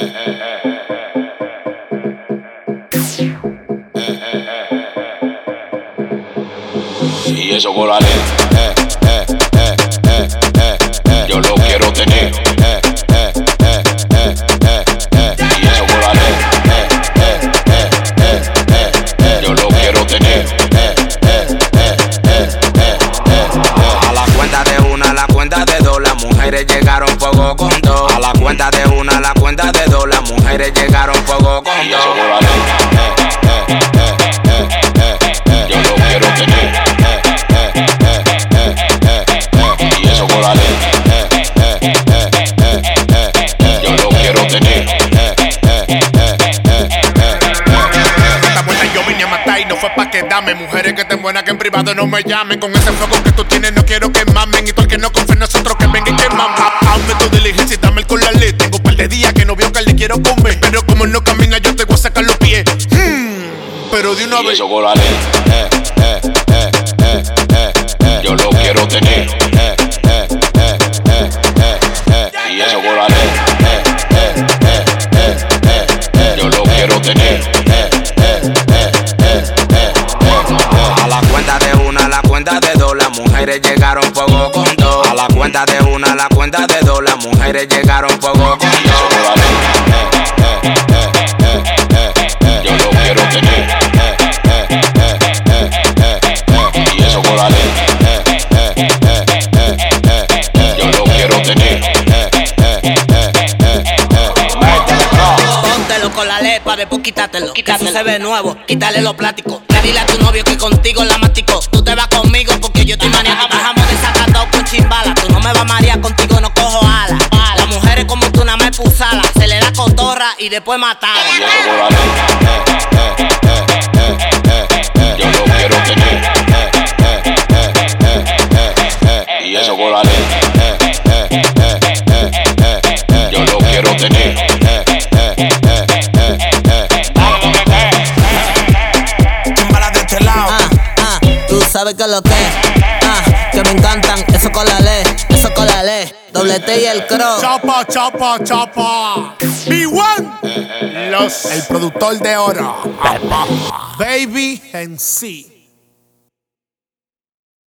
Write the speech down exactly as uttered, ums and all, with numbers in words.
Y eso colale, eh, eh, eh, eh, eh, eh, yo lo quiero tener, eh, eh, eh, eh, eh, eh, y eso colale, eh, eh, eh, eh, eh, eh, yo lo quiero tener, eh, eh, eh, eh, eh, eh. A la cuenta de una, a la cuenta de dos, las mujeres llegaron fuego con dos. A la cuenta de una, a la cuenta de dos, las mujeres llegaron fuego con Y eso dos. colale, eh, eh, eh, eh, eh, eh, yo lo quiero tener. Y eso colale, eh, eh, eh, eh, eh, eh, yo lo quiero tener, eh, eh, eh, eh, eh. Esta vuelta yo vine a matar y no fue pa' quedarme. Mujeres que estén buenas que en privado no me llamen. Con ese fuego que tú tienes no quiero que mamen. Y todo el que no confía en nosotros que venga y que mamen. Hazme tu diligencia y dame el colale. Tengo un par de días que no veo que le quiero comer. Pero como no camina yo te voy a sacar los pies. hmm, Pero de una Y vez eso colale, eh, eh, eh, eh, eh, eh, yo lo quiero tener, eh, eh, eh, eh, eh, eh, y eso colale, eh, eh, eh, eh, eh, eh, yo lo quiero tener, eh, eh, eh, eh, eh, eh. A la cuenta de una, a la cuenta de dos, las mujeres llegaron fuego con dos. A la cuenta de una, a la cuenta de dos, las mujeres llegaron fuego con Y eso dos. colale, eh, eh, eh, eh, eh, eh, yo lo quiero tener, eh, eh, eh, eh, eh, eh, y eso colale, eh, eh, eh, eh, eh, eh, yo lo quiero tener, eh, eh, eh, eh, eh. Póntelo con la lepa, después quítatelo. Que eso se ve nuevo, quítale los plásticos. Ya dile a tu novio que contigo la mastico. Tú te vas conmigo porque yo estoy maniático. Bajamos desacatado con chimbala. Tú no me vas a marear, contigo no cojo alas. Las mujeres como tú nada más pusala. Se le da cotorra y después matada. Y eso colale, eh, eh, eh, eh, eh, eh, yo lo quiero tener, eh, eh, eh, eh, eh, eh, y eso colale, eh, eh, eh, eh, eh, eh, yo lo quiero tener, eh, eh, eh, eh, eh, eh. Chimbala de este lado. Ah, ah, tú sabes que lo que ah, que me encantan, eso colale, eso colale. Doble T y el cross. Chapa, chapa, chapa. B uno. Los, el productor de oro. Baby en sí.